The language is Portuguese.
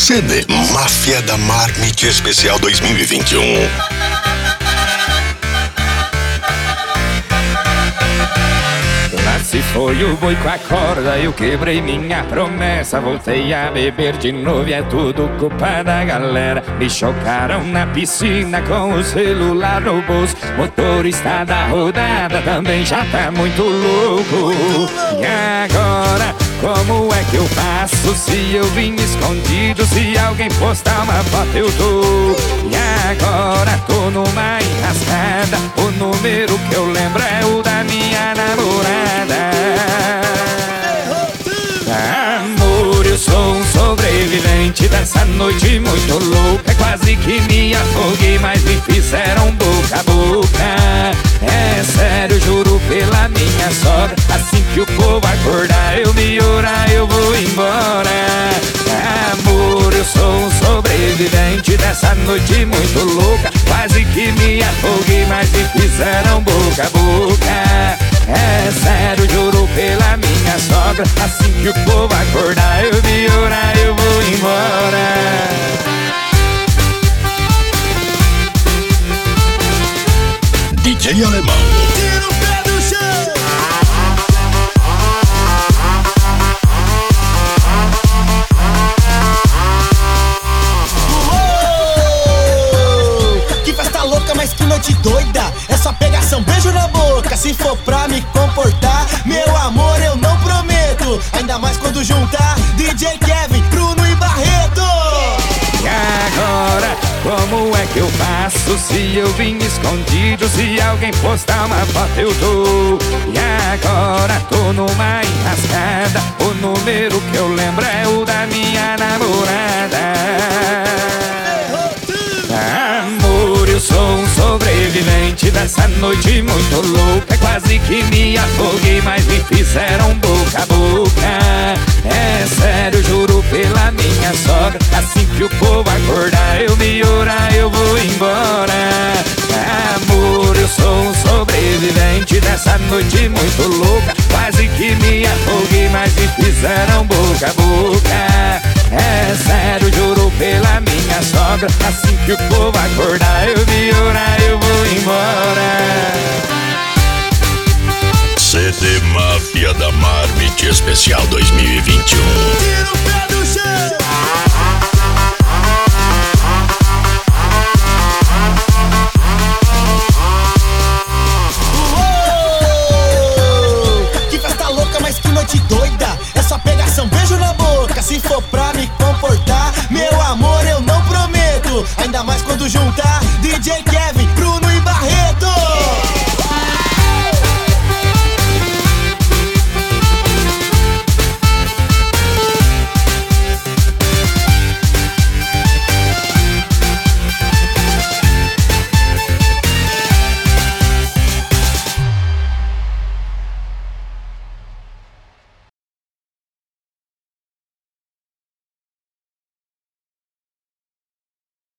CD Máfia da Marmite Especial 2021. Se foi o boi com a corda, eu quebrei minha promessa. Voltei a beber de novo e é tudo culpa da galera. Me chocaram na piscina com o celular no bolso. Motorista da rodada também já tá muito louco. E agora, como é que eu faço se eu vim escondido? Se alguém postar uma foto eu tô. E agora tô numa enrascada. O número que eu lembro é o da minha namorada. Amor, eu sou um sobrevivente dessa noite muito louca. Quase que me afoguei, mas me fizeram boca a boca. É sério, juro pela minha sogra. Assim que o povo acordar, eu me orar, eu vou embora. Amor, eu sou um sobrevivente dessa noite muito louca. Quase que me afoguei, mas me fizeram boca a boca. É sério, juro pela minha sogra. Assim que o povo acordar, eu me orar, eu vou embora. DJ Alemão. Tira o pé do chão. Que festa louca, mas que noite doida. É só pegação, beijo na boca. Se for pra me comportar, meu amor, eu não prometo. Ainda mais quando juntar DJ Kevin, Bruno e Barreto. E agora, como é que eu faço se eu vim escondido? Se alguém postar uma foto eu tô. E agora tô numa enrascada. O número que eu lembro é o da minha namorada. Amor, eu sou um sobrevivente dessa noite muito louca. Quase que me afoguei, mas me fizeram boca a boca. É sério, juro pela minha sogra. Assim que o povo acordar, eu me orar, eu vou embora. Amor, eu sou um sobrevivente dessa noite muito louca. Quase que me afoguei, mas me fizeram boca a boca. É sério, juro pela minha sogra. Assim que o povo acordar, eu me orar, eu vou embora. CD Máfia da Marmite Especial 2021. Tira o pé do